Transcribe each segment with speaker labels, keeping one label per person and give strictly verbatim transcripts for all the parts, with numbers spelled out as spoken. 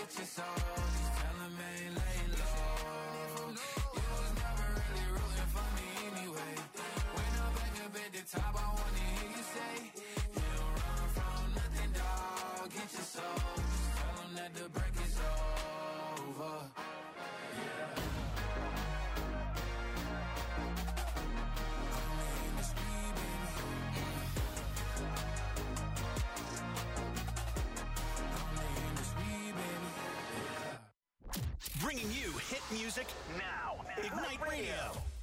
Speaker 1: get your soul. Just tell him I ain't laying low. You was never really rooting for me anyway. When I'm back up at the top, I wanna hear you say, you don't run from nothing, dog. Get your soul. Just tell him that the break is over. Yeah.
Speaker 2: Bringing you hit music now. Ignite Radio.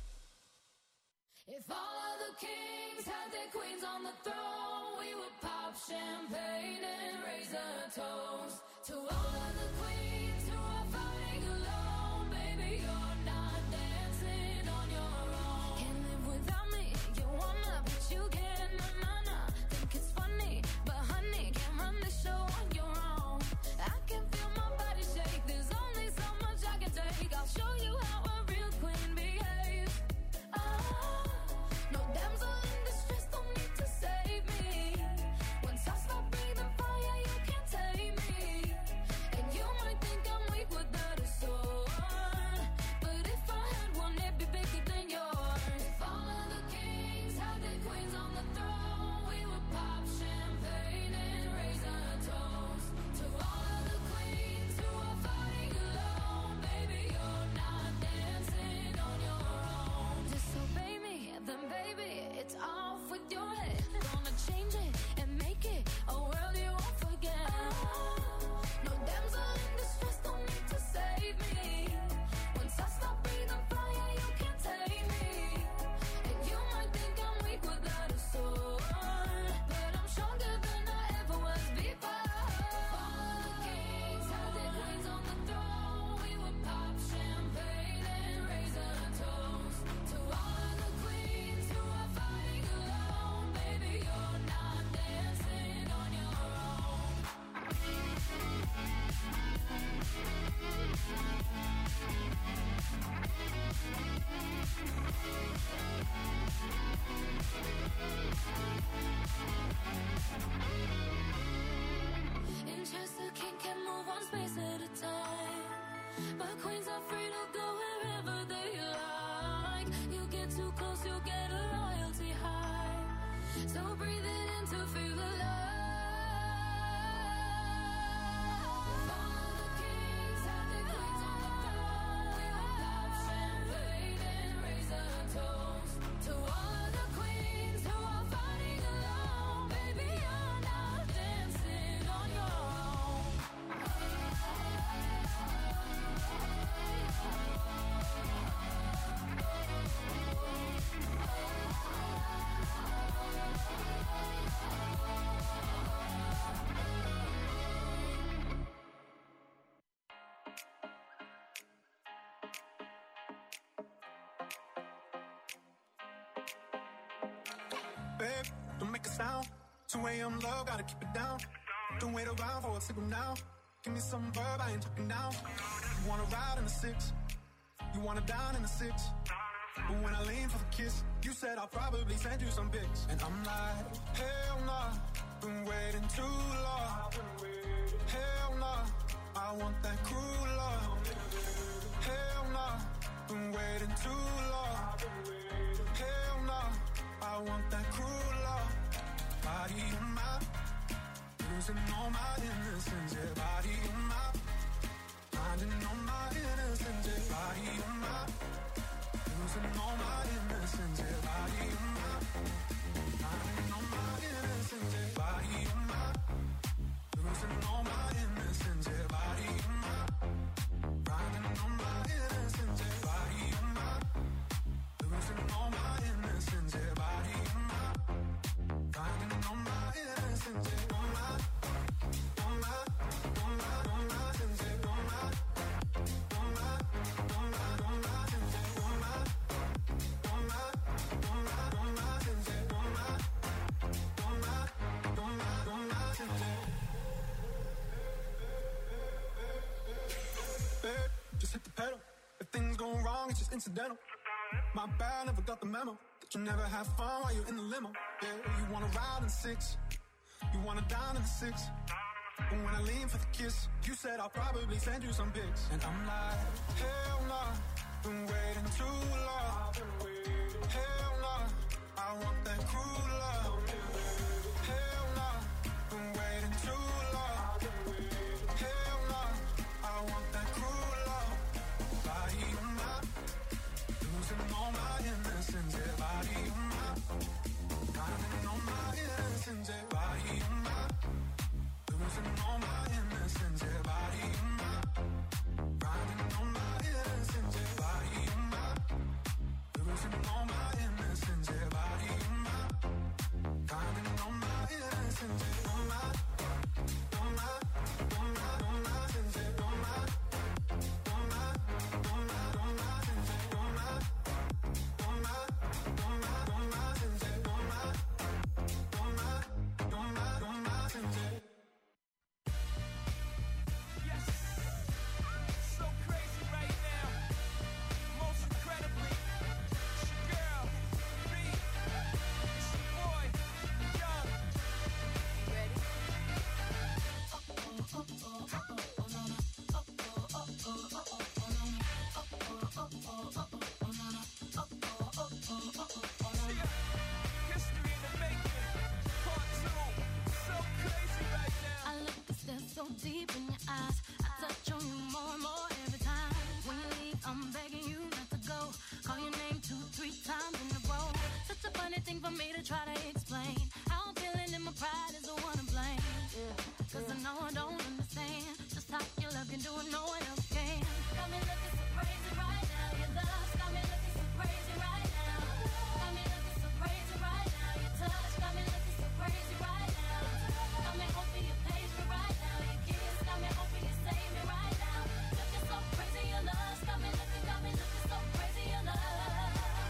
Speaker 3: If all of the kings had their queens on the throne, we would pop champagne and raise a toast to all of the queens who are fighting alone. Baby, you're not dancing on your own. Can't live without me. You wanna, but you can't. Na na na. Think it's funny, but honey, can't run the show on your own. I can feel my body shake. There's only so much I can take. I'll show you how a real queen behaves. Ah, no damsel in distress, don't need to save me. Once I stop breathing fire, you can't tame me. And you might think I'm weak without a sword, but if I had one, it'd be bigger than yours. If all of the kings had their queens on the throne, we would pop champagne and raise a toast to all of the queens who are fighting alone. Baby, you're not dancing on your own. Disobey me, then baby, it's off with your head. Gonna change it and make it a world you won't forget. No damsel in distress, don't need to save me. Once I stop breathing fire, you can't tame me. And you might think I'm weak without a sword, but I'm stronger than I ever was before. All of the kings had their queens on the throne. We would pop champagne and raise a toast to all of the queens who are fighting alone. Baby, you're not dancing on your own. In Chester, king can move one space at a time, but queens are free to go wherever they like. You get too close, you get a royalty high. So breathe it in to feel alive. All of the kings had their queens on the throne. We would pop champagne and raise a toast to all of the queens who are fighting alone. Baby, you're not dancing on your own.
Speaker 4: Babe, don't make a sound. two a.m. love, gotta keep it down. Don't wait around for a signal now. Give me some verb, I ain't talking now. You wanna ride in the six, you wanna dine in the six. But when I lean for the kiss, you said I'll probably send you some pics. And I'm like, hell nah, been waiting too long. Hell nah, I want that cruel love. Hell nah, been waiting too long. Hell nah, I want that cruel love. Body on my, losing all my innocence. Yeah, body on my, finding all my innocence. Yeah, body on my, losing all my innocence. Yeah, body on my, finding all my innocence. Yeah, body on my, losing all my innocence. Yeah, body on my, finding all my innocence. Yeah, body on my, losing all my innocence. Yeah, body on my, finding all my innocence. Yeah, on my, on my, on my, on my innocence. Yeah, on my, on my, on my, on my innocence. Yeah, on my, on my, on my, on my innocence. Yeah, on my, on my, on my, on my innocence. Babe, just hit the pedal. If things go wrong, it's just incidental. My bad, never got the memo that you never have fun while you're in the limo. Yeah, you wanna ride in six, you wanna dine in the six, But when I lean for the kiss, you said I'll probably send you some pics. And I'm like, hell nah, been waiting too long. Hell nah, I want that cruel love. Hell nah, been waiting too long. Hell nah, I want that cruel love. Body on my, losing all my innocence. Yeah, body on my, drowning all my innocence. Yeah, body on my, losing all my innocence. Yeah, body on my, drowning all my innocence. Yeah, body on my, losing all my innocence. Yeah, body on my, drowning all my innocence. Yeah, on my, on my, on my, on my sins. Yeah, on my, on my, on my, on my sins. Yeah, on my, on my, on my, on my sins. Yeah, on my, on my, on my, on my sins. Yeah.
Speaker 5: Yes, so crazy right now. Most incredibly, it's your girl, B. It's your boy, Young. You ready? Yeah, history in the making. Part two, so crazy right now.
Speaker 3: I look and stare so deep in your eyes. I touch on you more and more every time. When you leave, I'm begging you not to go. Call your name two, three times in a row. Such a funny thing for me to try to explain. How I'm feeling and my pride is the one to blame. Cause I know I don't understand just how your love can do it, no one else can. Got me looking so crazy right now. Your love got me looking so crazy right now. Got me looking so crazy right now. Your touch got me looking so crazy right now. Got me hoping you page me right now. Your kiss got me hoping you save me right now. Looking so crazy, your love got me looking, got me looking so crazy, your love.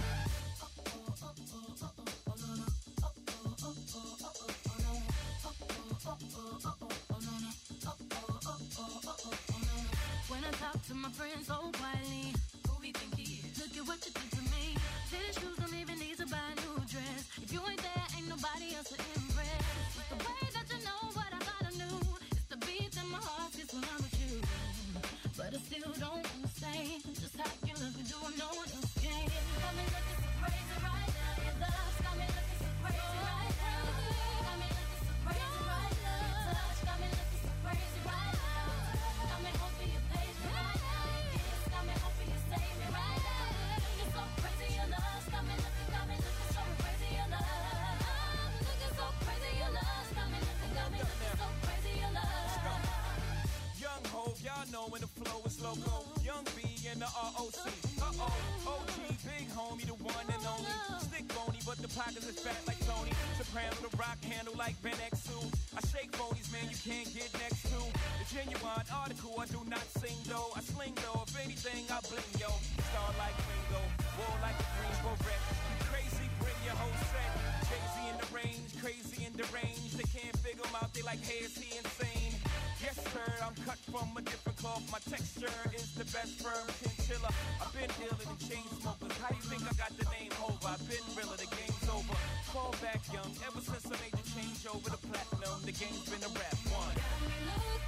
Speaker 3: When I talk to my friends so quietly, who we think he is? Look at what you did to me. Tennis shoes don't even need to buy a new dress. If you ain't there, ain't nobody else to impress. It's the way that you know what I thought I knew. It's the beat that my heart gets when I'm with you. But I still don't understand just how you look and do what no one else can. Got me looking so crazy right now. Your love's got me looking so crazy right now. Got me looking so crazy right now. Your touch got me looking so crazy right now. Got me hoping you page me right now. Your kiss got me hoping you save me right now. Looking so crazy, your love's got me looking, got me looking so crazy, your love. Looking so crazy, your love's got me looking, got me looking so crazy, your love.
Speaker 5: Young Hov, y'all know when the flow is loco. Young B and the R O C. Uh-oh, O G, big homie, the one and only. Stick bony, but the pockets is fat like Tony. Soprano, the rock handle like Ben X two. I shake bonies, man, you can't get next to. The genuine article, I do not sing though. I sling though, if anything, I bling yo. Star like Ringo, war like a Greensboro wreck. You crazy, bring your whole set. Jay-Z in the range, crazy in the range. They can't figure him out, they like, hey, is he insane? Yes, sir, I'm cut from a different cloth. My texture is the best firm chinchilla. I've been iller than chain smokers. How you think I got the name over? I've been realer, the game's over. Fall back young, ever since I made the change over to platinum. The game's been a rap one.
Speaker 3: Got me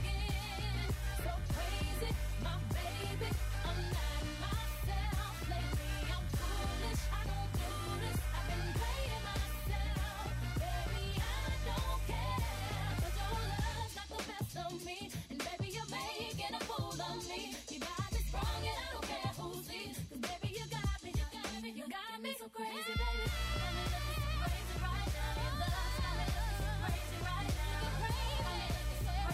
Speaker 3: looking so crazy, my baby. I'm not myself lately. I'm foolish. I don't do this. I've been playing myself, baby. I don't care. 'Cause your love's not the best of me, and baby, you're making a fool of me. You got me sprung, and I don't care who sees. 'Cause baby, you got me, you got me, you got me so crazy, baby. Got me looking so crazy right now. Your love's got me looking so crazy right now. Got me looking so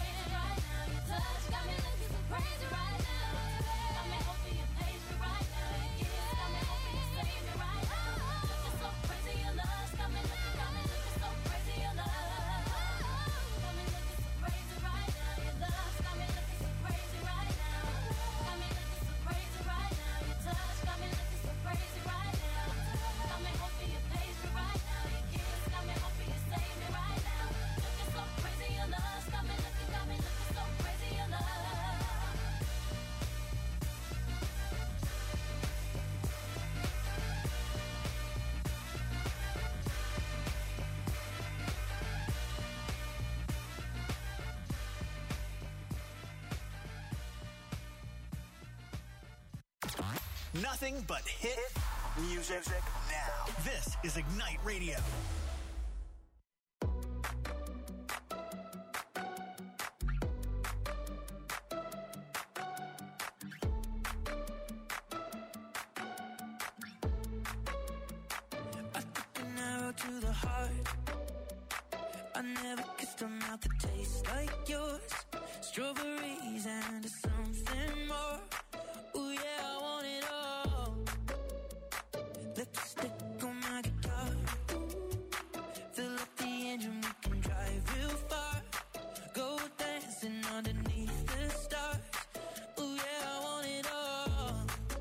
Speaker 2: Nothing but hit music now. This is Ignite Radio.
Speaker 6: To the heart, I never kissed a mouth that tastes like yours. Strawberries and something more. Ooh yeah, I want it all. Lipstick on my guitar. Fill up the engine, we can drive real far. Go dancing underneath the stars. Ooh yeah, I want it all.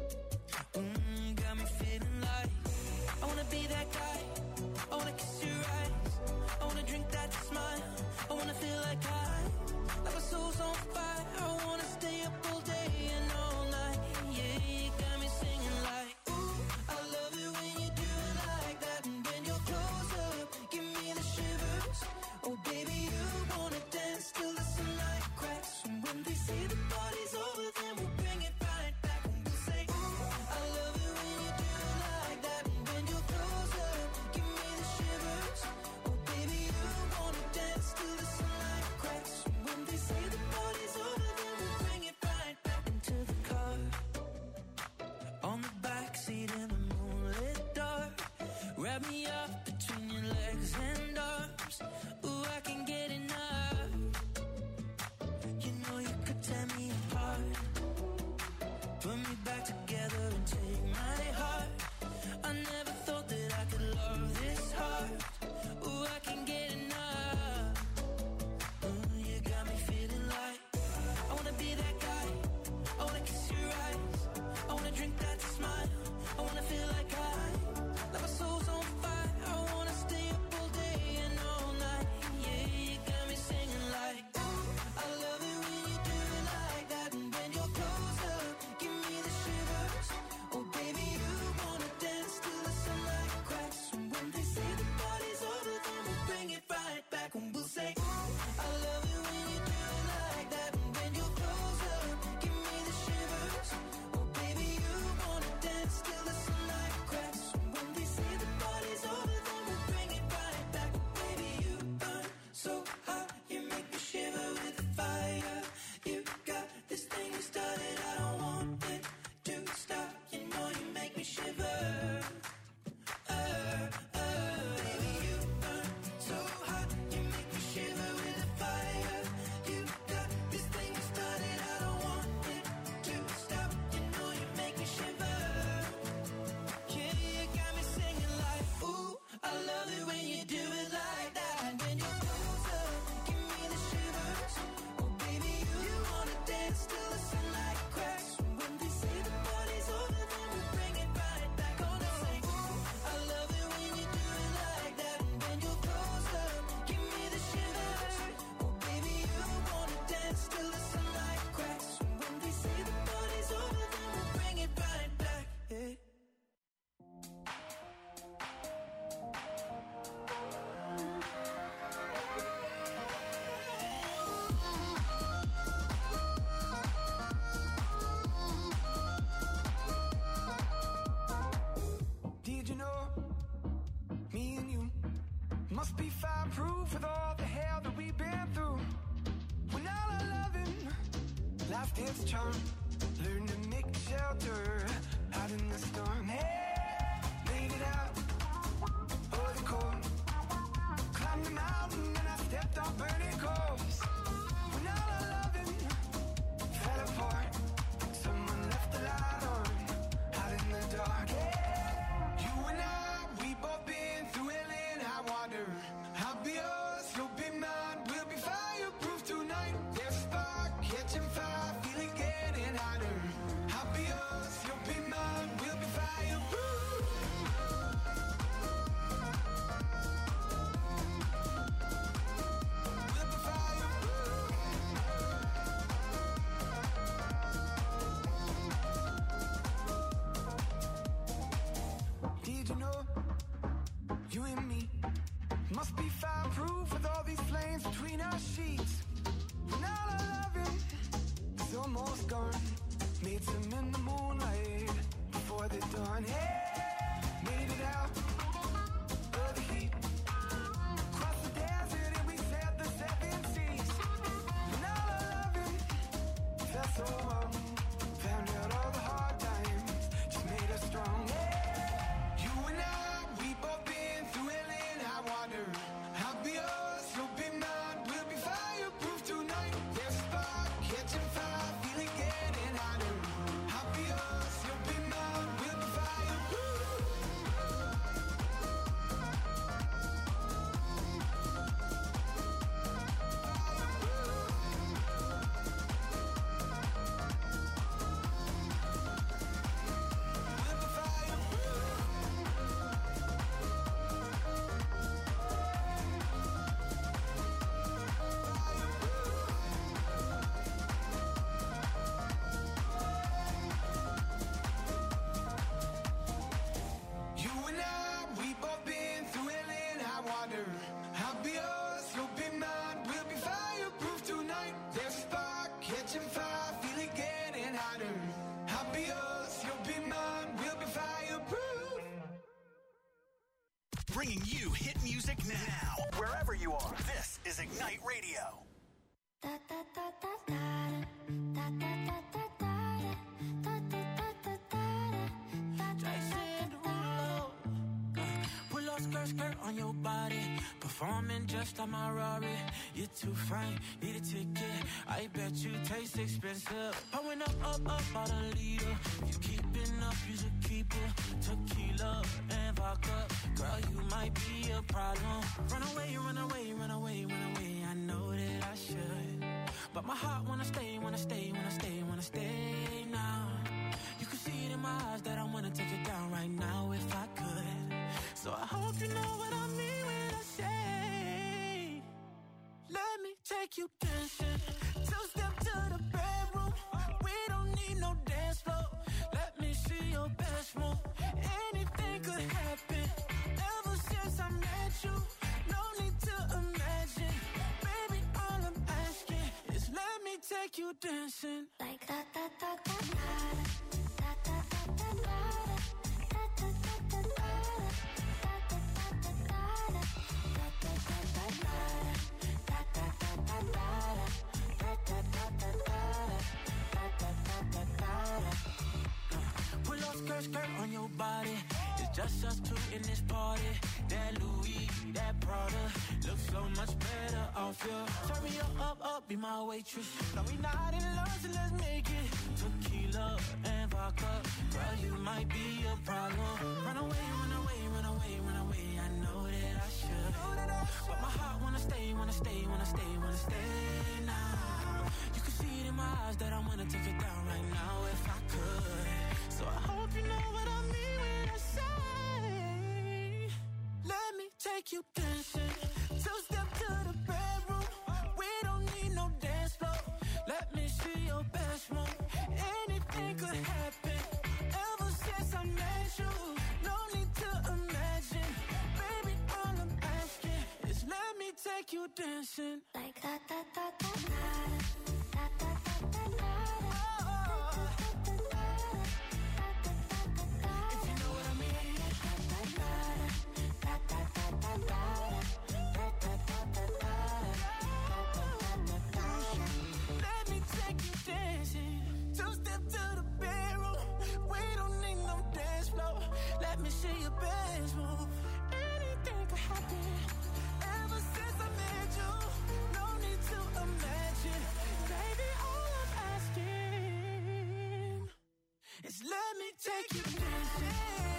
Speaker 6: Mm, got me feeling like I wanna be that guy. I wanna kiss your eyes, I wanna drink that smile, I wanna feel like I, like my soul's on fire, I wanna stay up all day and all night, yeah, you got me singing like, ooh, I love it when you do it like that, and when you're close up, give me the shivers, oh baby, you wanna dance till the sunlight cracks, and when they say the party's over, then we'll bring it right back, and we'll say, ooh, I love it when you do it like that, and when you're close up, give me the shivers, oh baby, you wanna dance till the sunlight cracks, and when they say the party's over, then we'll bring it right back into the car, on the backseat in the moonlit dark, wrap me up between your legs and arms, ooh, I can get enough, you know you could tear me apart, put me back together and take my heart, I never thought that I could love this hard, ooh, I can get enough, ooh, you got me feeling like, I wanna be that guy, I wanna kiss your eyes, I wanna drink that smile, I wanna feel like I, like my soul's on fire, I wanna stay up all day and all night, yeah, you got me singing like, ooh, I love it when you do it like that, and when you're close up, give me the shivers, oh baby, you wanna dance till the sunlight cracks, and when they say the party's over, then we'll bring it right back, and we'll say, ooh, I love it when you do it like that, and when you're close up, give me the shivers, oh baby, you wanna dance till the sunlight cracks, and when they say the party's over, then we'll bring it right back, baby, you burn so hot, you make me shiver with the fire, you got this thing you started, I don't want it to stop, you know you make me shiver, uh, uh, baby, you burn so hot, you make me shiver with the fire, you got this thing you started, I don't want it to stop, you know you make me shiver, yeah, you got me singing like, ooh, I love it when you do it like that, and when you're close up, give me the shivers, oh baby, you wanna dance till the sunlight cracks, and when they say the party's over, then we'll bring it right back, gonna say, ooh, I love it when you do it like that, and when you're close up, give me the shivers, oh baby, you wanna dance till the sunlight cracks, and when they say the party's over, then we'll bring it right back, yeah.
Speaker 4: Did you know me and you must be fireproof with all the hell that we've been through? When all our loving lost its charm, learn to make shelter out in the storm. Hey, made it out of the cold, climbed the mountain and I stepped on burning coals. When all our loving fell apart, someone left the light on out in the dark. Hey, you and I, we both been through hell and high water. I'll be yours, you'll be mine, we'll be fireproof tonight. There's a spark catching fire, feeling getting hotter. I'll be yours, you'll be mine, we'll be fireproof. We'll
Speaker 2: bringing you hit music now. Wherever you are, this is Ignite Radio.
Speaker 3: Da da da da da da da da da da da da da.
Speaker 6: Pull up skirt, skirt on your body. Performing just like my Rari. You're too fine, need a ticket. I bet you taste expensive. Pouring up, up, up, out a leader. If you keeping up, you should keep it. Tequila and vodka. Girl, you might be a problem. Run away, run away, run away, run away. I know that I should. But my heart wanna stay, wanna stay, wanna stay, wanna stay now. You can see it in my eyes that I wanna take it down right now if I could. So I hope you know what I mean when I say, let me take you dancing. Two step to the bedroom. We don't need no dance floor. Let me see your best move. Anything could happen. Ever since I met you, no need to imagine. Baby, all I'm asking is let me take you dancing.
Speaker 3: Like da da da da da da da da da da da da.
Speaker 6: Pull up skirt, skirt on your body. It's just us two in this party. That Louis, that Prada looks so much better off you. Turn me up, up, up, be my waitress. No, we not in love, so let's make it. Tequila and vodka. Girl, you might be a problem. Run away, run away, run away, run away. I know that I should. But my heart wanna stay, wanna stay, wanna stay, wanna stay now. You can see it in my eyes that I wanna take it down right now if I could. So I hope you know what I mean when I say, let me take you dancing. Two step to the bedroom. We don't need no dance floor. Let me see your best move. Anything could happen. Ever since I met you, no need to imagine. Baby, all I'm asking is let me take you dancing.
Speaker 3: Like da da da da da da da da da.
Speaker 6: Let me see your best move. Anything could happen. Ever since I met you, no need to imagine. Baby, all I'm asking is let me take you dancing.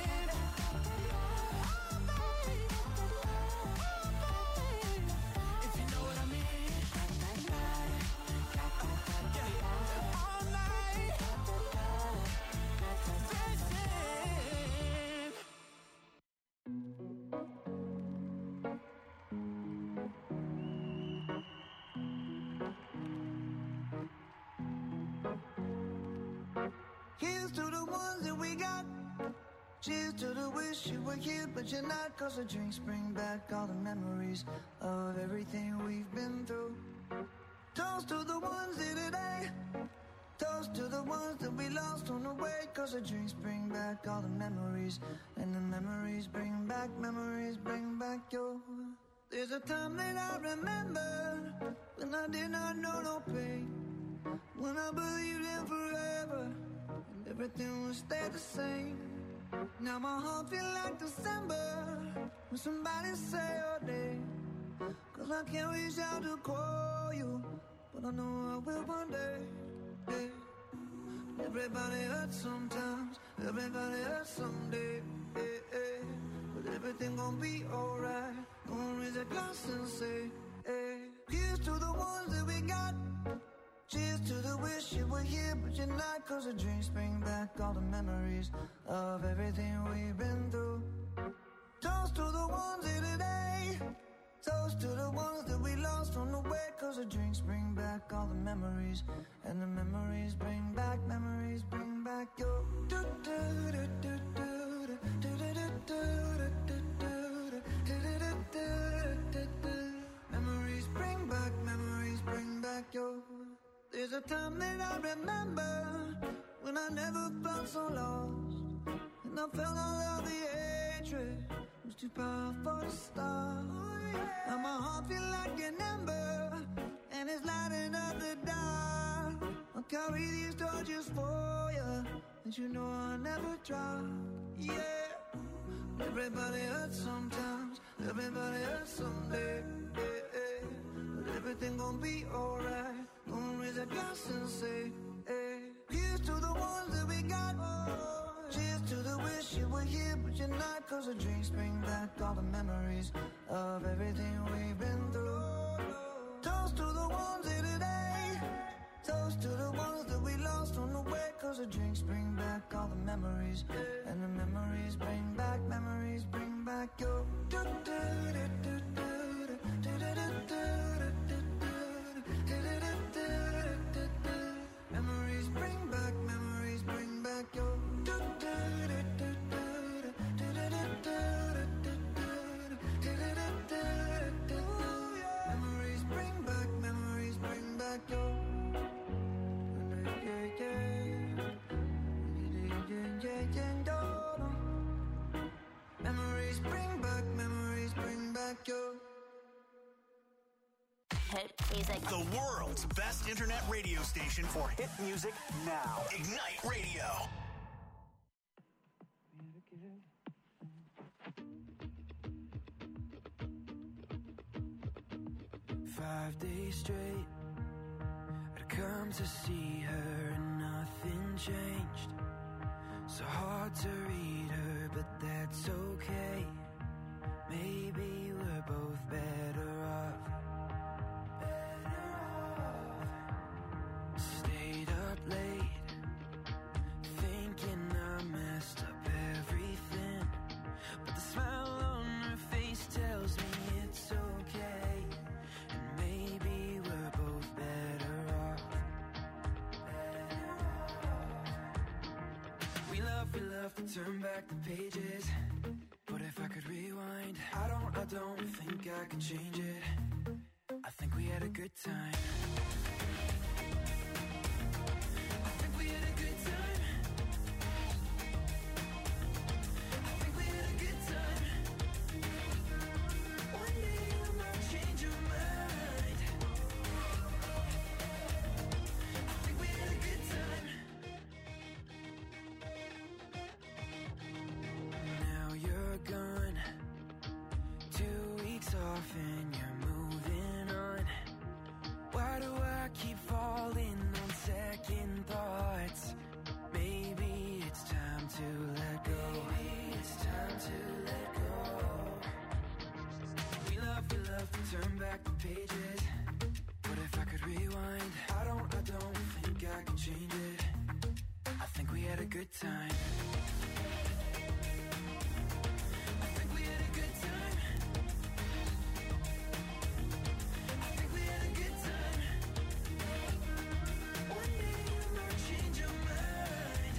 Speaker 7: Here's to the ones that we got. Cheers to the wish you were here, but you're not. Cause the drinks bring back all the memories of everything we've been through. Toast to the ones here today. Toast to the ones that we lost on the way. Cause the drinks bring back all the memories. And the memories bring back, memories bring back your. There's a time that I remember when I did not know no pain. When I believed in forever and everything would stay the same. Now my heart feel like December when somebody say your name. Cause I can't reach out to call you, but I know I will one day. Hey. Everybody hurts sometimes, everybody hurts someday. Hey, hey. But everything gon' be alright. Gonna raise a glass and say, hey. Here's to the ones that we got. Cheers to the wish you were here, but you're not. Cause the drinks bring back all the memories of everything we've been through. Toast to the ones here today. Toast to the ones that we lost on the way. Cause the drinks bring back all the memories. And the memories bring back, memories bring back your. Memories bring back, memories bring back your. There's a time that I remember when I never felt so lost. And I felt all of the hatred was too powerful to stop. Now my heart feel like an ember, and it's lighting up the dark. I'll carry these torches for you, and you know I'll never drop. Yeah, everybody hurts sometimes, everybody hurts someday. Yeah, yeah. But everything gon' be alright. Gonna raise a glass and say, hey, here's to the ones that we got. Cheers to the wish you were here, but you're not. Cause the drinks bring back all the memories of everything we've been through. Toast to the ones here today. Toast to the ones that we lost on the way. Cause the drinks bring back all the memories. And the memories bring back, memories bring back your memories bring back, memories bring back your memories bring back, memories bring back your memories bring back, memories bring back your
Speaker 2: hit music. The world's best internet radio station for hit music now. Ignite Radio.
Speaker 8: Five days straight, I'd come to see her and nothing changed. So hard to read her, but that's okay. Maybe we're both better off. Better off. Stayed up late, thinking I messed up everything. But the smile on her face tells me it's okay. And maybe we're both better off. Better off. We love, we love to turn back the pages. But if I could rewind, I don't, I don't think I could change it. I think we had a good time. I think we had a good time. I think we had a good time. One day you might change your mind. I think we had a good time. Now you're gone, two weeks off and you're moving on. Why do I keep falling on second thoughts? Maybe it's time to let go. Maybe it's time to let go. We love, we love to turn back the pages. But if I could rewind, I don't, I don't think I could change it. I think we had a good time. I think we had a good time. I think we had a good time. One day you might change your mind.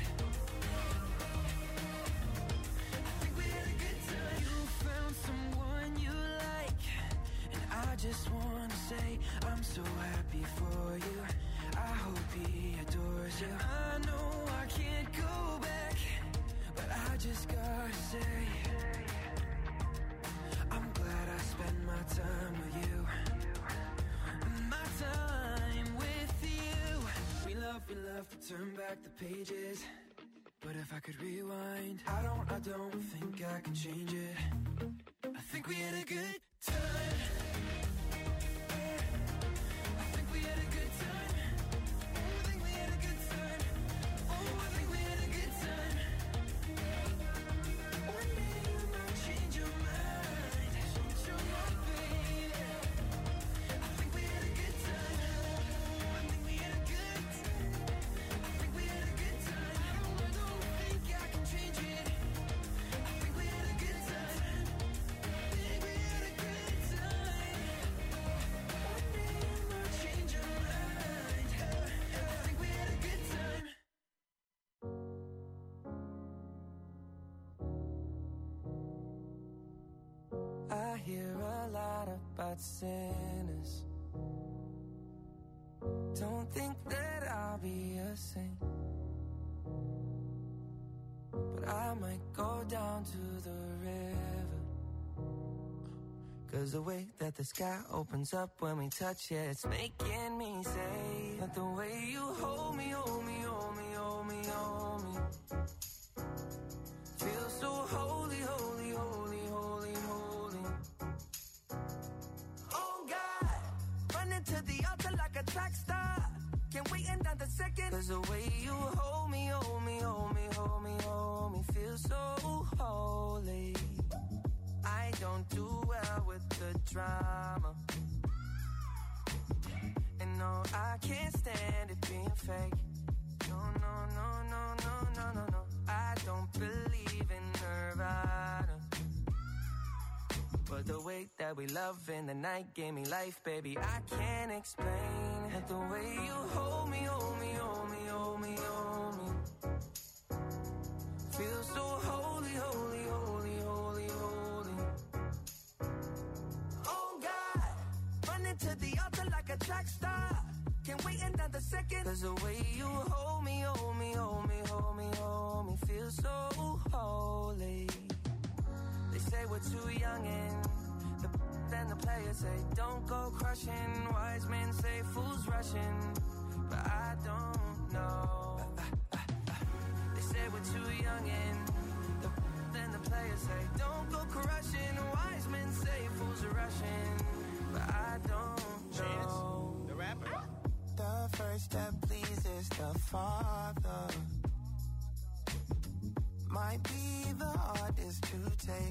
Speaker 8: I think we had a good time. You found someone you like, and I just want to say I'm so happy for you. I hope he adores you. I know I can't go back, but I just gotta say I'm glad I spent my time with you. My time with you. We love, we love to turn back the pages. But if I could rewind, I don't, I don't think I can change it. I think we had a good time. I think we had a good time. Oh, I think we had a good time. Oh, I think we had a good time. One day you might change your mind. Change your mind, baby. I think we had a good time. I think we had a good time. I think we had a good time. I don't, I don't think I can change it. I think we had a good time. I think we had a good time. One day you might change your mind. I think we had a good time. I hear a lot about sinners. Don't think that I'll be a saint, but I might go down to the river Cause the way that the sky opens up when we touch it, it's making me say that the way you hold me, hold me, hold me, hold me, hold me, feel so holy, holy, holy, holy, holy. Oh God, running to the altar like a track star. Can't wait another second. Cause the way you hold me, hold me, hold me, hold me, hold me, feel so holy. I don't do well with the drama. And no, I can't stand it being fake. No, no, no, no, no, no, no, no. I don't believe in Nirvana. But the way that we love in the night gave me life, baby. I can't explain it. The way you hold me, hold me, hold me, hold me, hold me, feel so holy, holy, holy, holy, holy. Oh God, running to the altar like a track star. Can't wait another second. Cause the way you hold me, hold me, hold me, hold me, hold me, feel so holy. They say we're too young and the then the players say don't go crushing. Wise men say fools rushing, but I don't know. They say we're too young and the then the players say don't go crushing. Wise men say fools are rushing, but I don't know.
Speaker 5: Chance, the rapper.
Speaker 8: The first step pleases the Father. Might be the hardest to take.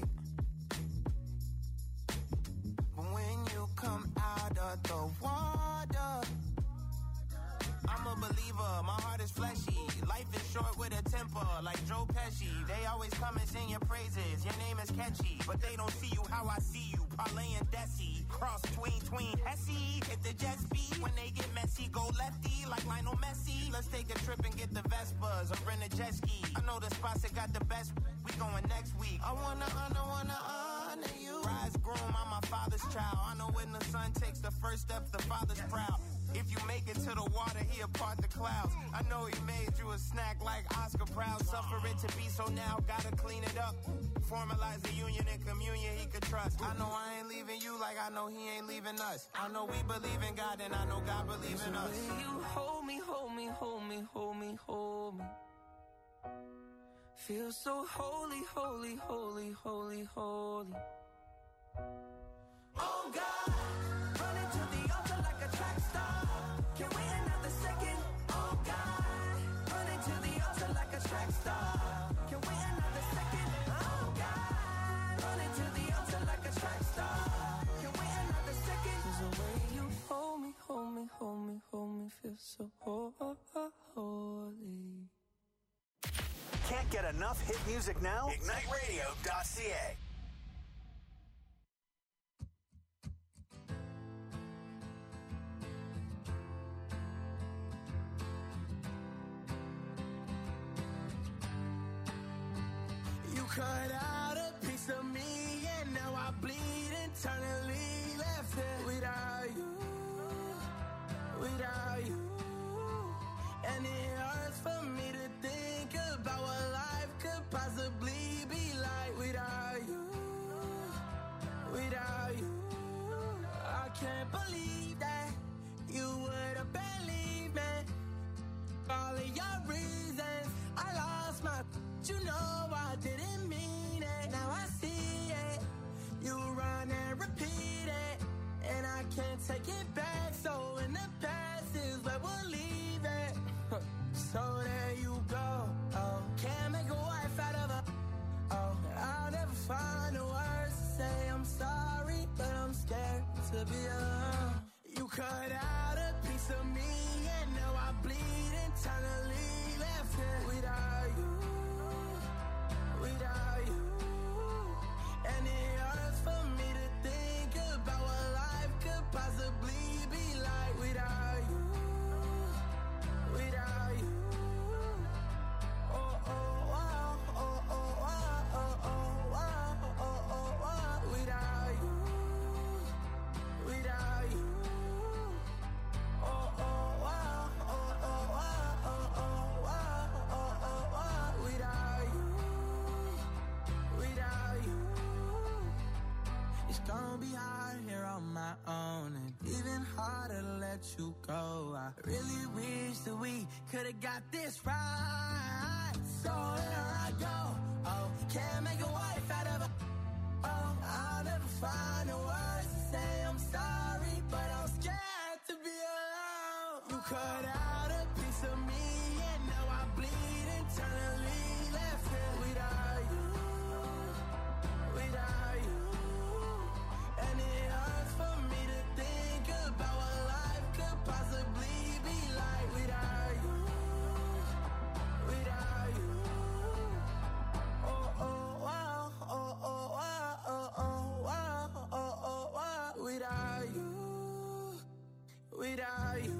Speaker 8: But when you come out of the water, I'm a believer, my heart is fleshy. Life is short with a temper, like Joe Pesci. They always come and sing your praises, your name is catchy. But they don't see you how I see you, parlay and Desi. Cross tween, tween, Hesse. Hit the jet speed, when they get messy, go lefty, like Lionel Messi. Let's take a trip and get the Vespas, or rent a jet ski. I know the spots that got the best, we going next week. I wanna honor, wanna honor you. Rise groom, I'm my father's child. I know when the son takes the first step, the father's proud. If you make it to the water, he'll part the clouds. I know he made you a snack like Oscar Proud. Suffer it to be, so now gotta clean it up. Formalize the union and communion he could trust. I know I ain't leaving you like I know he ain't leaving us. I know we believe in God and I know God believes in us. You hold me, hold me, hold me, hold me, hold me. Feel so holy, holy, holy, holy, holy. Oh God, running to the altar like a track star. Can't wait another second. Oh God, running to the altar like a track star. Can't wait another second. Oh God, running to the altar like a track star. Can't wait another second. 'Cause the way you hold me, hold me, hold me, hold me, feel so holy.
Speaker 2: Can't get enough hit music now? Ignite Radio dot C A.
Speaker 8: Cut out a piece of me and now I bleed internally. Left here without you, without you. And it hurts for me to think about what life could possibly be like without you, without you. I can't believe that you would have believed me. All of your reasons, I lost my, you know I didn't mean it. Now I see it. You run and repeat it, and I can't take it back. So in the past is where we'll leave it. So there you go. Oh, can't make a wife out of a. Oh, I'll never find the words to say I'm sorry, but I'm scared to be alone. You cut out a piece of me, and now I bleed internally. Left here without you, without you. And it hurts for me to think about what life could possibly be gonna be hard here on my own, and even harder to let you go. I really wish that we could've got this right. So here I go. Oh, can't make a wife out of a. Oh, I'll never find the words to say I'm sorry, but I'm scared to be alone. You cut out a piece of me, and now I bleed internally. Left here without you, without you. And it hurts for me to think about what life could possibly be like without you, without you. Oh, oh, wow, oh, oh, wow, oh, oh, wow, oh, oh, wow. Without you, without you.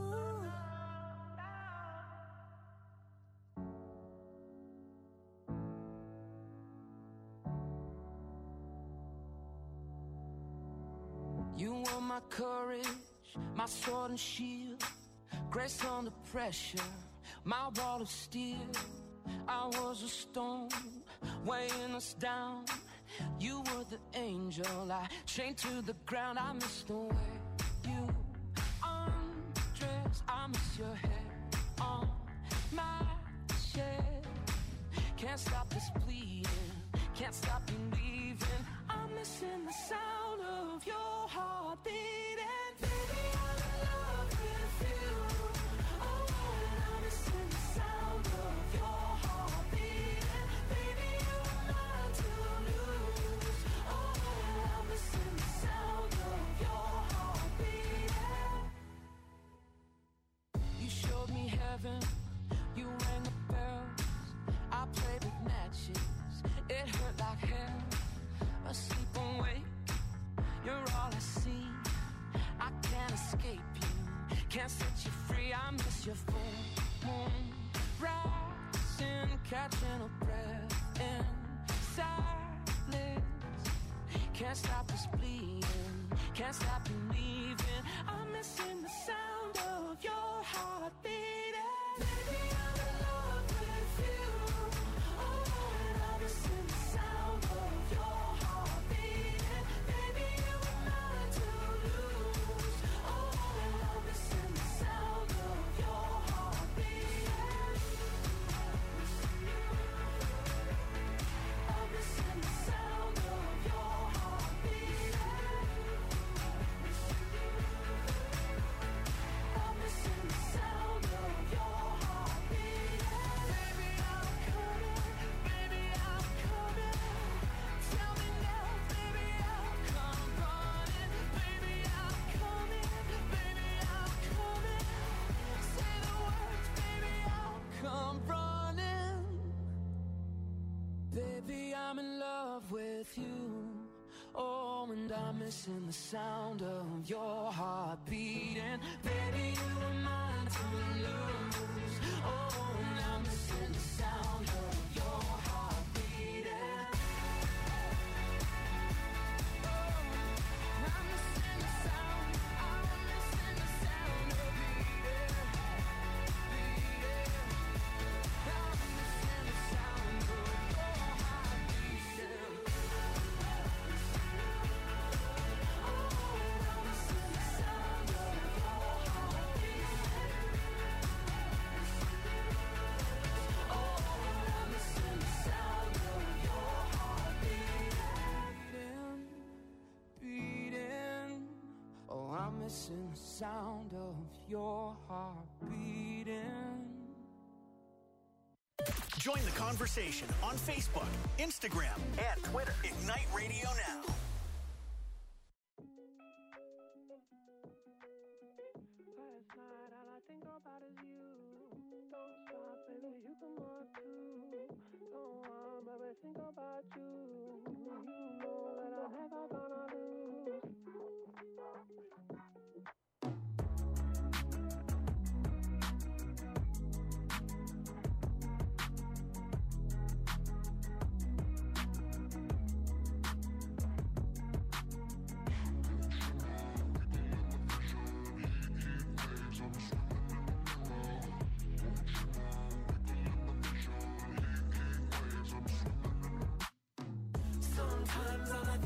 Speaker 8: You were my courage, my sword and shield, grace under pressure, my wall of steel. I was a stone, weighing us down. You were the angel, I chained to the ground. I miss the way you undress. I miss your hair on my chest. Can't stop this bleeding, can't stop you leaving. I'm missing the sound of your heart beating. Baby, I'm in love with you. Oh, and I'm missing the sound of your heart beating. Baby, you are mine to lose. Oh, and I'm missing the sound of your heart beating. You showed me heaven, you rang the bells. I played with matches, it hurt like hell. Asleep and wake, you're all I see. I can't escape you, can't set you free. I miss your full moon rising, catching a breath in silence. Can't stop this bleeding, can't stop you leaving. I'm missing the sound of your heart beating. Baby, I'm in love with you. Oh, and I'm missing the sound of your heart beating. Baby, you were mine to lose. Oh, and I'm missing the sound of your heart beating. I'm missing the sound of your heart beating. I'm missing the sound of your heart beating. Baby, I'm coming, baby, I'm coming. Tell me now, baby, I'll come running. Baby, I'm coming, baby, I'm coming. Say the words, baby, I'll come running. Baby, I'm in love with you. Oh, and I'm missing the sound of your heart beating. Baby, you were mine to lose. Oh, and I'm missing the sound of your heart beating. Oh, I'm missing the sound, I'm missing the sound of beating, beating. I'm missing the sound of your heart beating. I'm missing the sound of your heart beating.
Speaker 2: Join the conversation on Facebook, Instagram, and Twitter. Ignite Radio Now.
Speaker 9: Last night, all I think about is you. Don't stop, baby, you can walk too. Don't want, baby, think about you. You know that I'm never gonna lose. Sometimes all I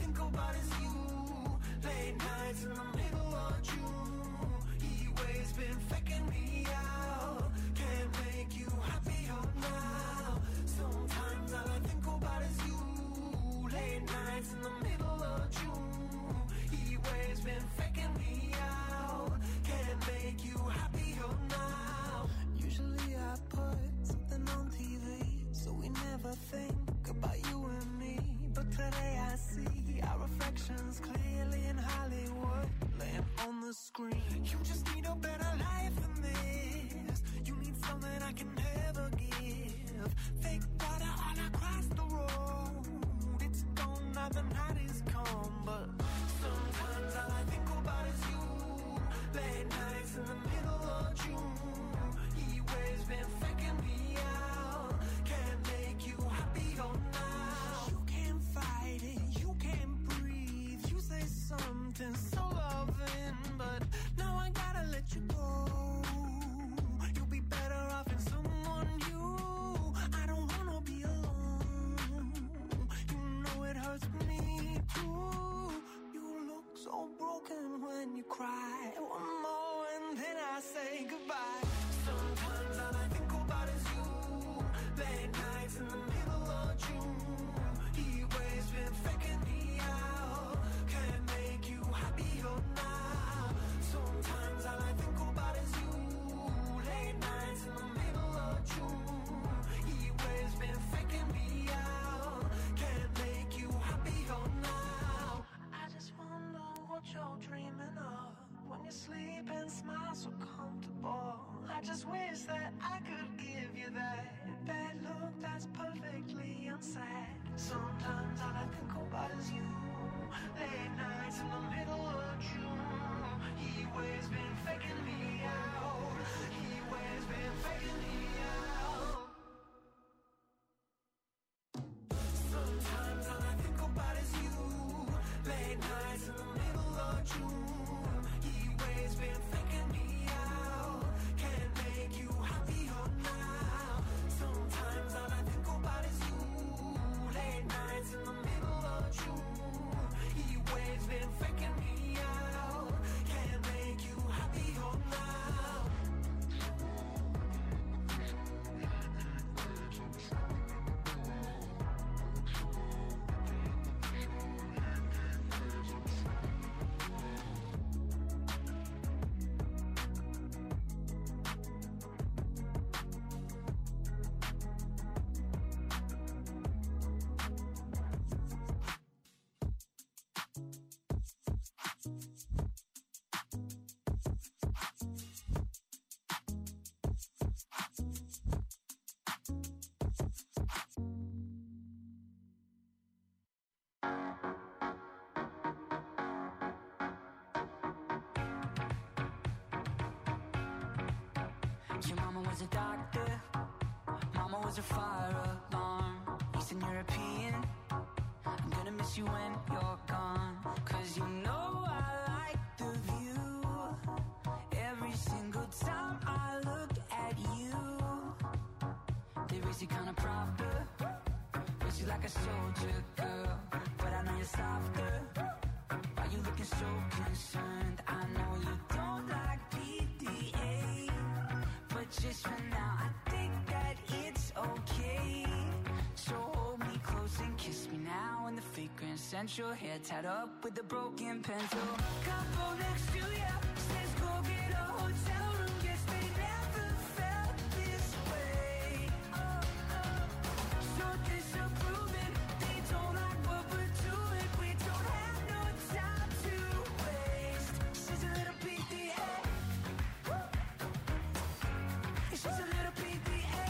Speaker 7: just wish that I could give you that that look that's perfectly unsaid. Sometimes all I think about is you. Late nights in the middle of June. He always been faking me out. He always been faking me out. Sometimes all I think about is you. Late nights in the middle of June. He always been faking me out. Can't make you happier now. Sometimes all I think about is you. Late nights in the middle of June. He always been faking me out. Can't make you happier now. Your mama was a doctor, mama was a fire alarm. Eastern European, I'm gonna miss you when you're gone. Cause you know I like the view. Every single time I look at you, they raise you kinda proper, raise you like a soldier girl. But I know you're softer. Why you looking so concerned? I know you don't like P D A, but just for now, I think that it's okay. So hold me close and kiss me now in the fragrance scent. Your hair tied up with a broken pencil. Couple next to ya says go get a hotel room. Guess they never felt this way. Oh, oh. So disapproving, they don't like what we're doing. We don't have no time to waste. She's a little P D A. It's just a little P D A.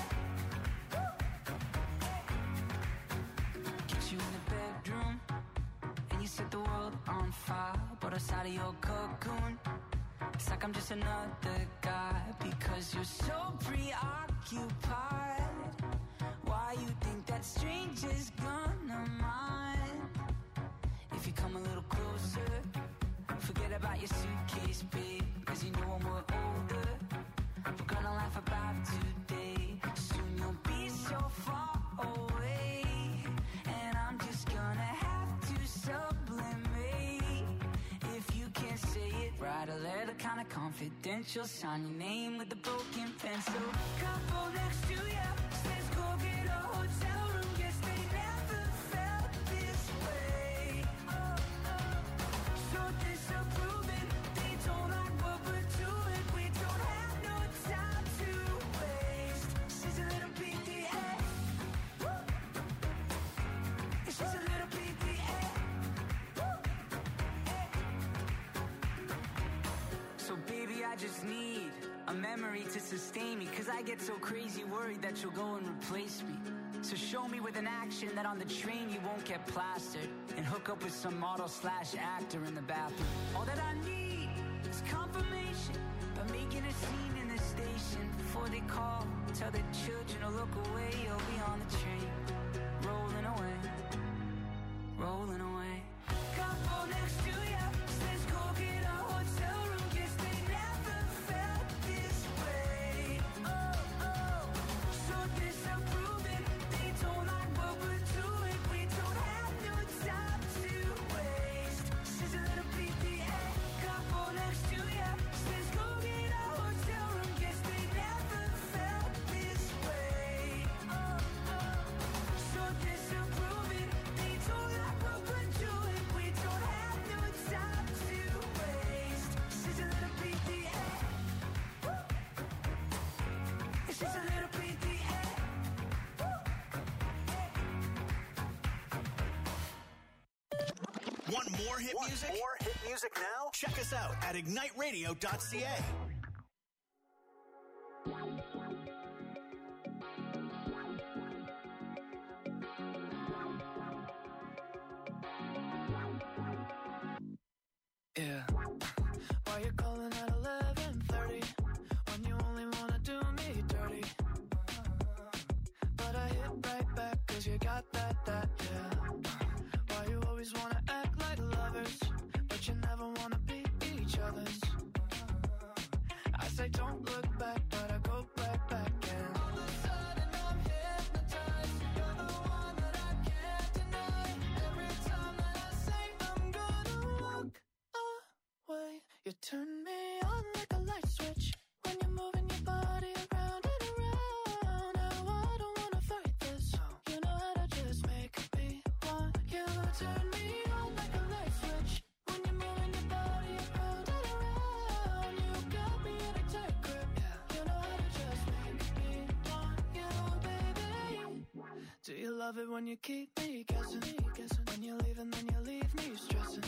Speaker 7: Get you in the bedroom, and you set the world on fire. But outside of your cocoon, it's like I'm just another guy. Because you're so preoccupied. Why you think that stranger's gonna mind? If you come a little closer, forget about your suitcase, babe. Cause you know when we're older, we're gonna laugh about today. Soon you'll be so far away, and I'm just gonna have to sublimate. If you can't say it, write a letter kinda confidential. Sign your name with a broken pencil. Couple next to ya says go get a hotel room. Guess they never felt this way. Oh, oh. So disapproving, they don't like what we're doing. We don't have no time to waste. She's a little P D A. She's a little P D A. So baby, I just need a memory to sustain me. Cause I get so crazy worried that you'll go and replace me. So show me with an action that on the train you won't get plastered, and hook up with some model slash actor in the bathroom. All that I need is confirmation by making a scene in the station. Before they call, tell the children to look away. You'll be on the train, rolling away, rolling away. Couple next to ya says go get a hotel room. Guess they never felt this way. Oh, oh. So disapproving, they don't like what we're doing. We don't have no time to waste. She's a little P D A. Couple next to ya says go get a hotel room. Guess they never felt this way. Oh, oh. So disapproving, they don't like what we're doing. We don't have no time to waste. She's a little P D A. She's a little P D A.
Speaker 2: Want more hit
Speaker 10: Want
Speaker 2: music?
Speaker 10: more hit music now?
Speaker 2: Check us out at ignite radio dot c a.
Speaker 8: you got that, that, yeah. Why you always wanna act like lovers, but you never wanna be each other's. I say don't look back, but I go right back and all of a sudden I'm hypnotized. You're the one that I can't deny. Every time that I say I'm gonna walk away, you turn me on like a light switch when you're moving your body around and around. Now I don't wanna fight this. You know how to just make me want you. Turn me on like a light switch when you're moving your body around and around. You got me in a tight grip. You know how to just make me want you, baby. Do you love it when you keep me guessing? When you leave and then you leave me stressing.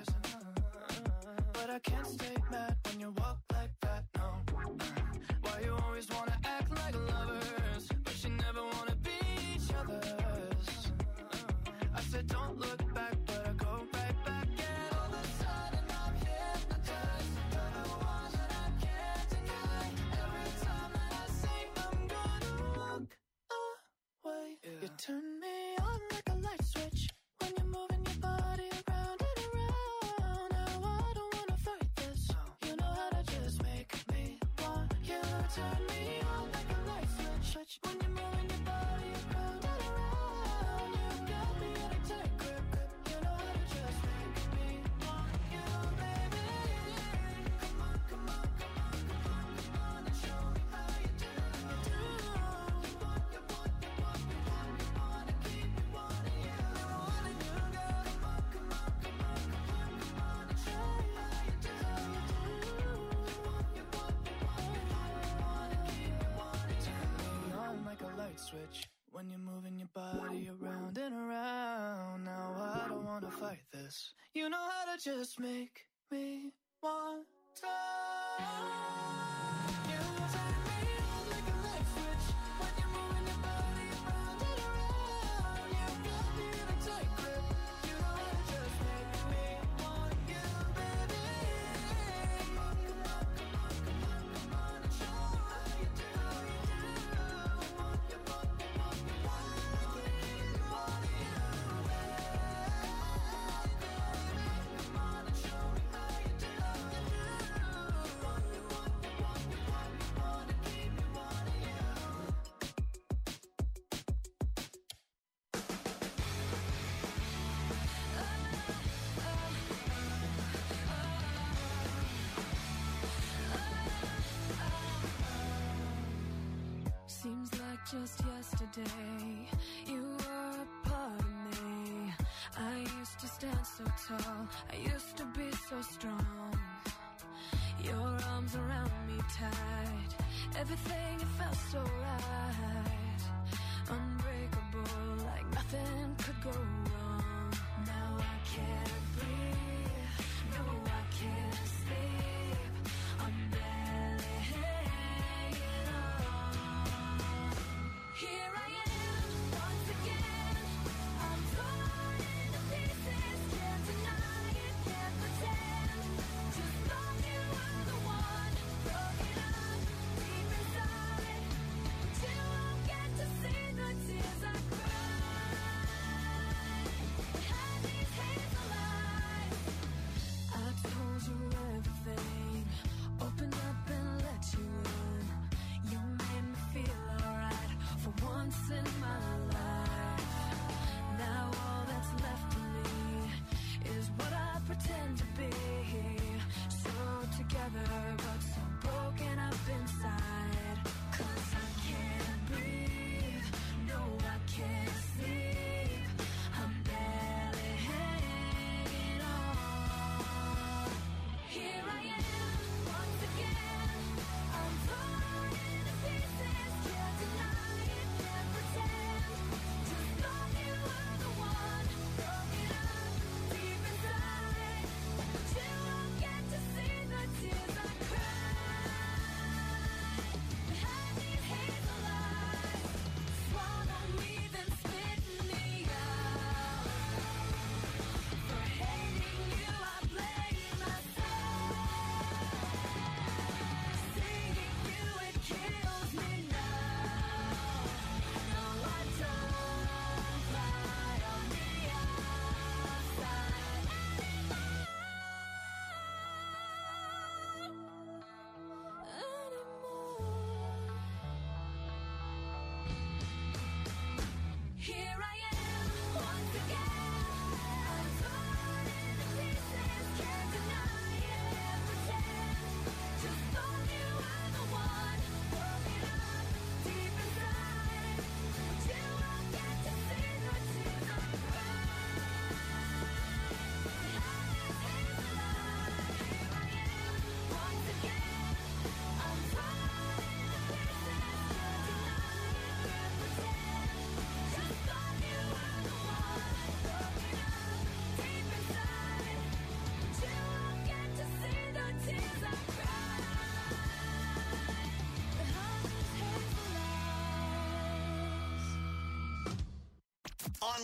Speaker 8: But I can't stay mad when you walk like that, no. Why you always wanna act like lovers, but you never wanna be each other's. I said don't look back, but I go right back and all of a sudden I'm hypnotized. You're the one that I can't deny. Every time that I say I'm gonna walk away, yeah. You turn me on like a light switch when you're moving your body around and around. Now I don't wanna fight this. You know how to just make me want you. Turn me on like a light switch when you're moving your body around and around. You got me in a tight grip. You know how to just make me want you, baby. Come on, come on, come on, come on, come on and show me how you do. You want, you want, you want, you want, you want to keep me wanting you. Wanting you, girl. Come on, come on, come on, come on, come on and show me how you do. You want, you want, you want, you want, you want to keep me wanting you. Turn me on like a light switch when you're moving your body around and around. Now I don't wanna fight this. You know how to just make me want to. You turn me on like a light switch when you're moving your body around and around. You got me in a tight grip. You know how to just make me want you, baby. Come on, come on, come on, come on, come on and show me how you do. You want, you want, you want, you want, you want to keep me wanting you, baby. Come on and show me how you do. You want, you want, you want, you want, you want to keep me wanting you.
Speaker 3: Seems like just yesterday you were a part of me. I used to stand so tall, I used to be so strong. Your arms around me tight, everything it felt so right. Unbreakable, like nothing could go wrong. Now I can't breathe, no I can't sleep. I'm barely hanging on. Here I am, once again. I'm torn into pieces, can't deny it, can't pretend. Just thought you were the one, broken up deep inside. But you won't get to see the tears I cried. Had these hands alive.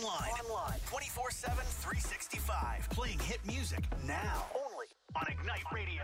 Speaker 2: Online. Online. twenty-four seven, three sixty-five. Playing hit music now. Only on Ignite Radio.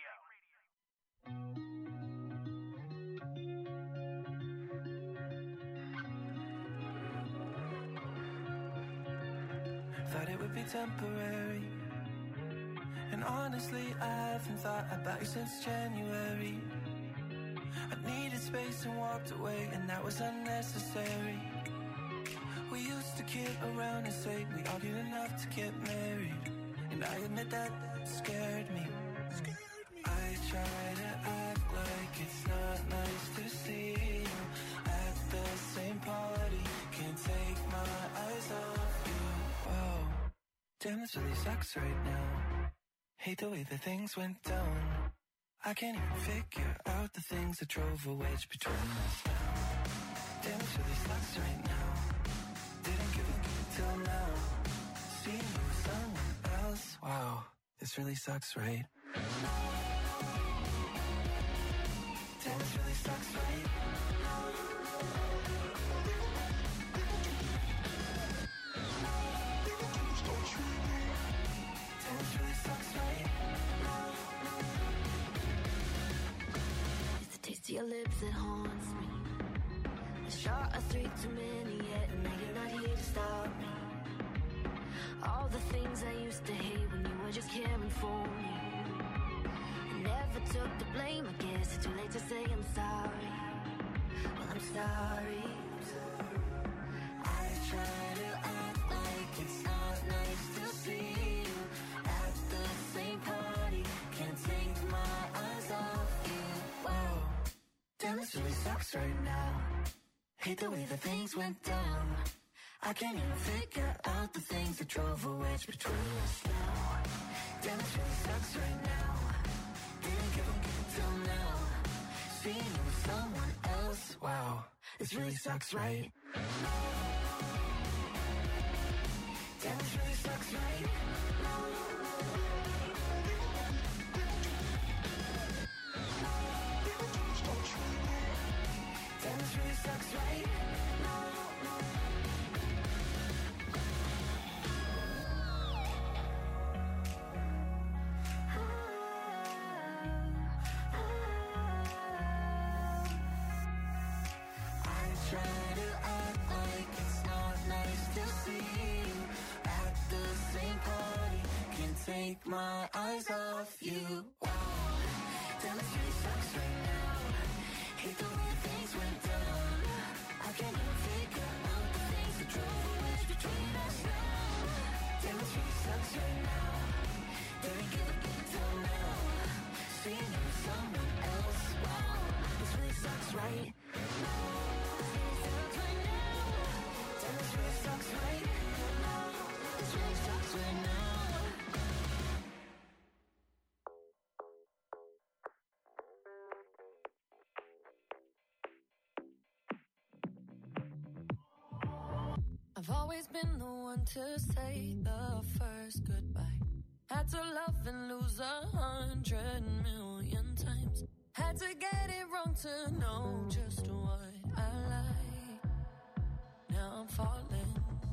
Speaker 8: Thought it would be temporary. And honestly, I haven't thought about you since January. I needed space and walked away, and that was unnecessary. We used to kid around and say we argued enough to get married. And I admit that scared me. I try to act like it's not nice to see you at the same party. Can't take my eyes off you. Whoa, damn, this really sucks right now. Hate the way that things went down. I can't even figure out the things that drove a wedge between us now. Damn, this really sucks right now. Didn't give a good till now. Seeing you with someone else. Wow, this really sucks, right? Damn, this really sucks, right? Damn, this really sucks, right?
Speaker 3: It's the taste of your lips that haunts me. A shot of three too many yet, and now you're not here to stop me. All the things I used to hate when you were just caring for me. I never took the blame, I guess it's too late to say I'm sorry. Well, I'm sorry.
Speaker 8: I try to act like it's not nice to see you at the same party. Can't take my eyes off you. Whoa, damn, this really sucks right now. Hate the way that things went down. I can't even figure out the things that drove a wedge between us now. Damn, this really sucks right now. Didn't give a good till now. Seeing you with someone else. Wow, this really sucks, right? Damn, this really sucks, right? Damn, this really sucks, right? Try to act like it's not nice to see you at the same party. Can't take my eyes off you. Wow, damn, this really sucks right now. Hate the way things went down. I can't even figure out the things that drove a wedge between us now. Damn, this really sucks right now. Didn't give a good till now. Seeing you with someone else. Wow, this really sucks, right?
Speaker 10: I've always been the one to say the first goodbye. Had to love and lose a hundred million times. Had to get it wrong to know just what I like. Now I'm falling.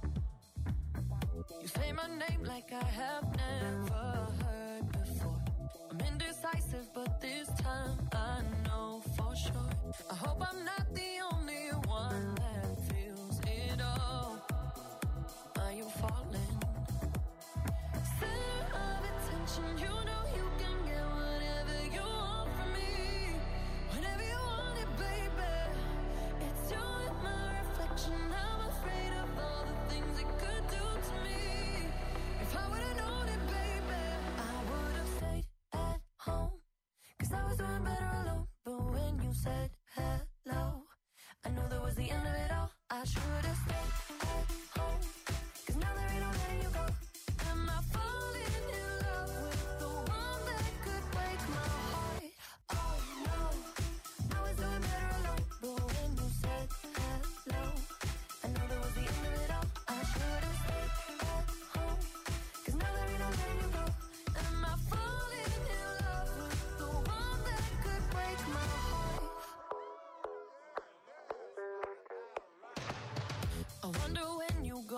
Speaker 10: You say my name like I have never heard before. I'm indecisive, but this time I know for sure. I hope I'm not the only one that feels it all. Are you falling? Center of attention, you know you can get whatever you want from me. Whenever you want it, baby. It's you and my reflection. I'm afraid of all the things it could do to me. If I would've known it, baby, I would've stayed at home. Cause I was doing better alone. But when you said hello, I knew that was the end of it all. I should've stayed at home. Cause now there ain't no letting you go. Am I falling in love with the one that could break my heart? Oh no, I was doing better alone. But when you said hello, I knew that was the end of it all. I should've stayed at home. Cause now there ain't no letting you go. Am I falling in love with the one that could break my heart? I wonder when you go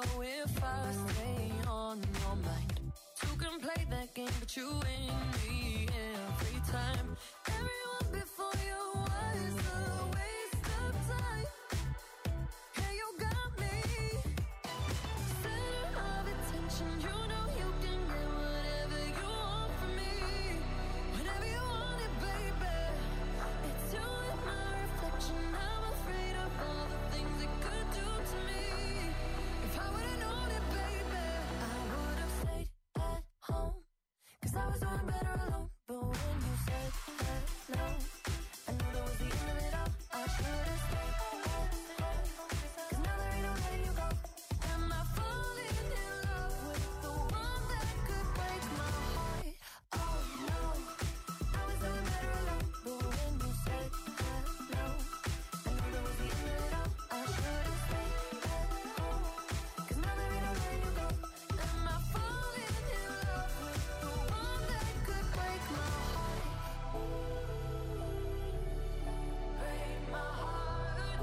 Speaker 10: know if I stay on your mind. Two can play that game, but you win me every time. Everyone before you was a waste of time. Hey, you got me center of attention. You know you can get whatever you want from me, whenever you want it, baby. It's you and my reflection. I'm afraid of all the things it could do to me. If I would've known it, baby, I would've stayed at home, 'cause I was doing better alone. But when you said hello, I knew that was the end of it all. I should've stayed at home, 'cause now there ain't no letting you go. Am I falling in love with the one that could break my heart? Oh no, I was doing better alone. But when you said hello, I knew that was the end of it all. I should've stayed at home, 'cause now there ain't no letting you go. Am I falling in love with the one that could break my heart? Break my heart.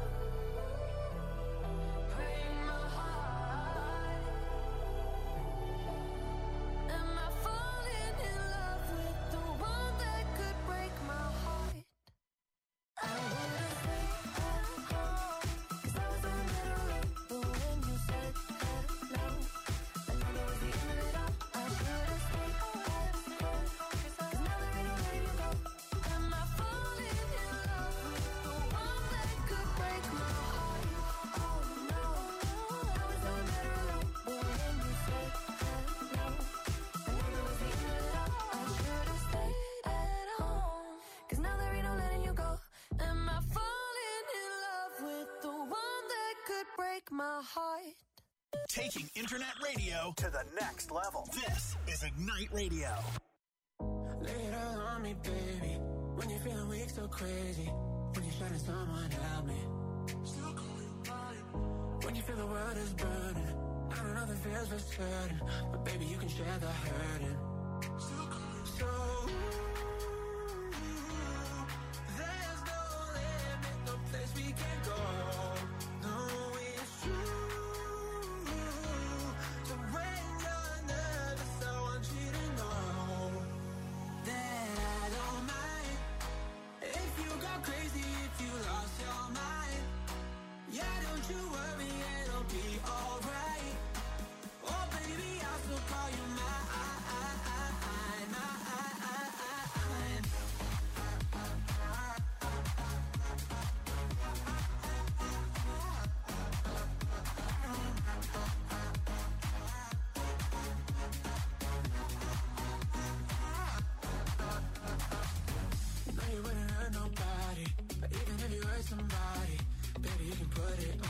Speaker 10: Break my heart. Am I falling in love with the one that could break my heart? I would've stayed at home, 'cause I was doing better alone. But when you said hello, I knew that was the end of it all. I should've stayed at home, 'cause now there ain't no letting you go. Am I falling in love with the one that could break my heart? Oh no, I was doing better alone. But when you said hello, I knew that was the end of it all. I should've stayed at home, 'cause now there ain't no letting you go. Am I falling in love with the one that could break my heart?
Speaker 2: Taking internet radio to the next level. This is Ignite Radio.
Speaker 9: Lay it all on me, baby. When you're feeling weak, so crazy. When you're shutting someone help me. When you feel the world is burning, I don't know the feels for certain, but baby, you can share the hurting. So there's no limit, no place we can go. No, it's true. So when you're nervous, I want you to know that I don't mind if you go crazy, if you lost your mind. Yeah, don't you worry, it'll be alright. Oh baby, I'll still call you mine, mine, mine. No, you wouldn't hurt nobody, but even if you hurt somebody, baby, you can put it